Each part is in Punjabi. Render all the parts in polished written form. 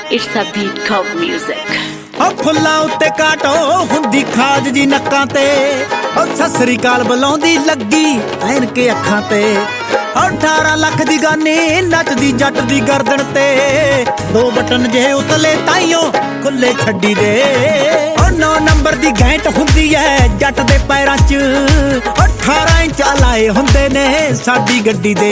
It's a beat called music. ਫੁੱਲਾਂ ਉੱਤੇ ਕਾਟੋ ਹੁੰਦੀ ਖਾਜ ਜੀ ਨੱਕਾਂ ਤੇ ਸਤਿ ਸ੍ਰੀ ਅਕਾਲ ਬੁਲਾਉਂਦੀ ਲੱਗੀ ਐਨ ਕੇ ਅੱਖਾਂ ਤੇ 18 ਲੱਖ ਦੀ ਗਾਨੀ ਨੱਚਦੀ ਜੱਟ ਦੀ ਗਰਦਨ ਤੇ 2 ਬਟਨ ਜੇ ਉਤਲੇ ਤਾਈਓ ਖੁੱਲੇ ਛੱਡੀ ਦੇ 9 ਨੰਬਰ ਦੀ ਘੈਂਟ ਹੁੰਦੀ ਐ ਜੱਟ ਦੇ ਪੈਰਾਂ 'ਚ 18 ਇੰਚ ਲਾਏ ਹੁੰਦੇ ਨੇ ਸਾਡੀ ਗੱਡੀ ਦੇ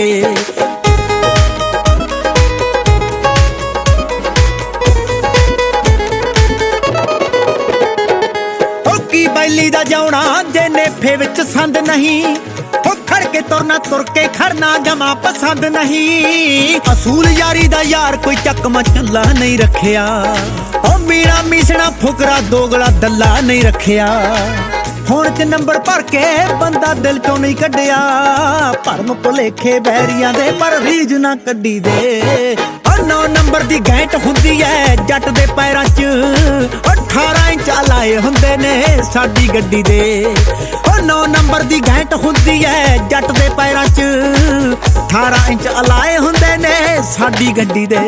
ਬੈਲੀ ਦਾ ਜਾਉਣਾ ਜੇ ਨੇਫੇ ਵਿੱਚ ਸੰਦ ਨਹੀਂ ਉਹ ਖੜ ਕੇ ਤੁਰਨਾ ਤੁਰ ਕੇ ਖੜਨਾ ਜਮਾ ਪਸੰਦ ਨਹੀਂ ਅਸੂਲ ਯਾਰੀ ਦਾ ਯਾਰ ਕੋਈ ਚੱਕਮਾ ਚੱਲਾ ਨਹੀਂ ਰੱਖਿਆ ਉਹ ਮੀਣਾ ਮੀਸਣਾ ਫੁਕਰਾ ਦੋਗਲਾ ਦੱਲਾ ਨਹੀਂ ਰੱਖਿਆ ਹੁਣ ਚ ਨੰਬਰ ਭਰ ਕੇ ਬੰਦਾ ਦਿਲ ਚੋਂ ਨਹੀਂ ਕੱਢਿਆ ਭਰਮ ਭੁਲੇਖੇ ਬੈਰੀਆਂ ਦੇ ਪਰ ਰੀਝ ਨਾ ਕੱਢੀ ਦੇ 9 ਨੰਬਰ ਦੀ ਘੈਂਟ ਹੁੰਦੀ ਐ ਜੱਟ ਦੇ ਪੈਰਾਂ 'ਚ 18 ਇੰਚ ਲਾਏ ਹੁੰਦੇ ਨੇ ਸਾਡੀ ਗੱਡੀ ਦੇ 9 ਨੰਬਰ ਦੀ ਘੈਂਟ ਹੁੰਦੀ ਐ ਜੱਟ ਦੇ ਪੈਰਾਂ 'ਚ 18 ਇੰਚ ਲਾਏ ਹੁੰਦੇ ਨੇ ਸਾਡੀ ਗੱਡੀ ਦੇ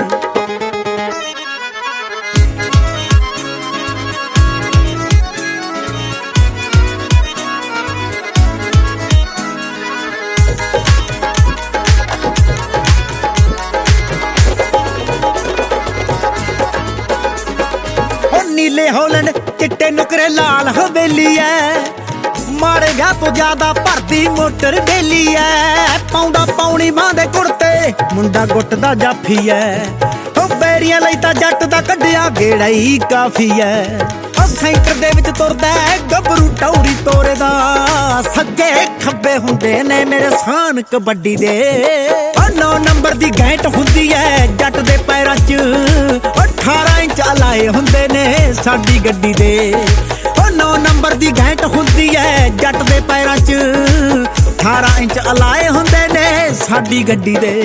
ਨੀਲੇ ਹੋਲੈਂਡ ਚਿੱਟੇ ਨੁਕਰੇ ਲਾਲ ਹਵੇਲੀ ਐ ਮਾੜੇ ਵਿਆਹ ਤੋਂ ਜ਼ਿਆਦਾ ਭਰਦੀ ਮੋਟਰ ਡੇਲੀ ਐ ਪਾਉਂਦਾ ਪੌਣੀ ਮਾਂ ਦੇ ਕੁੜਤੇ ਮੁੰਡਾ ਗੁੱਟ ਦਾ ਜਾਫੀ ਐ ਉਹ ਬੈਰੀਆਂ ਲਈ ਤਾਂ ਜੱਟ ਦਾ ਕੱਢਿਆ ਗੇੜਾ ਹੀ ਕਾਫੀ ਐ ਉਹ ਸੈਂਟਰ ਦੇ ਵਿੱਚ ਤੁਰਦਾ ਗੱਭਰੂ ਟੌਰੀ ਤੋਰੇ ਦਾ ਸੱਜੇ ਖੱਬੇ ਹੁੰਦੇ ਨੇ ਮੇਰੇ ਸਾਨ ਕਬੱਡੀ ਦੇ 9 ਨੰਬਰ ਦੀ ਘੈਂਟ ਹੁੰਦੀ ਐ ਜੱਟ ਦੇ ਪੈਰਾਂ 'ਚ 18 ਇੰਚ ਲਾਏ ਹੁੰਦੇ ਨੇ ਸਾਡੀ ਗੱਡੀ ਦੇ 9 ਨੰਬਰ ਦੀ ਘੈਂਟ ਹੁੰਦੀ ਐ ਜੱਟ ਦੇ ਪੈਰਾਂ 'ਚ 18 ਇੰਚ ਲਾਏ ਹੁੰਦੇ ਨੇ ਸਾਡੀ ਗੱਡੀ ਦੇ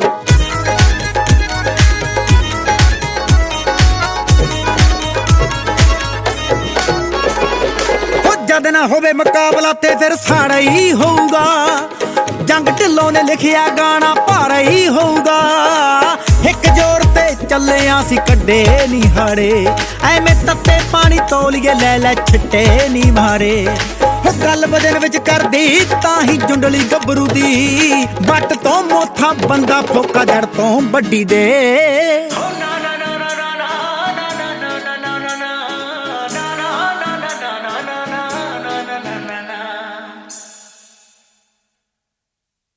ਜਦ ਨਾ ਹੋਵੇ ਮੁਕਾਬਲਾ ਤੇ ਫਿਰ ਸਾੜਾ ਹੀ ਹੋਊਗਾ ਜੰਗ ਢਿੱਲੋਂ ਨੇ ਲਿਖਿਆ ਗਾਣਾ ਭਾਰਾ ਹੀ ਹੋਊਗਾ ਇੱਕ ਜ਼ੋਰ ਤੇ ਚੱਲਿਆ ਸੀ ਕੱਢੇ ਨੀ ਹਾੜੇ ਐਵੇਂ ਤੱਤੇ ਪਾਣੀ ਤੋਲੀਏ ਲੈ ਲੈ ਛਿੱਟੇ ਨੀ ਮਾਰੇ ਉਹ ਗੱਲ ਬਦਨ ਵਿੱਚ ਕਰਦੀ ਤਾਂ ਹੀ ਜੁੰਡਲੀ ਗੱਭਰੂ ਦੀ ਵੱਟ ਤੋਂ ਮੋਥਾ ਬੰਦਾ ਫੋਕਾ ਜੜ ਤੋਂ ਵੱਡੀ ਦੇ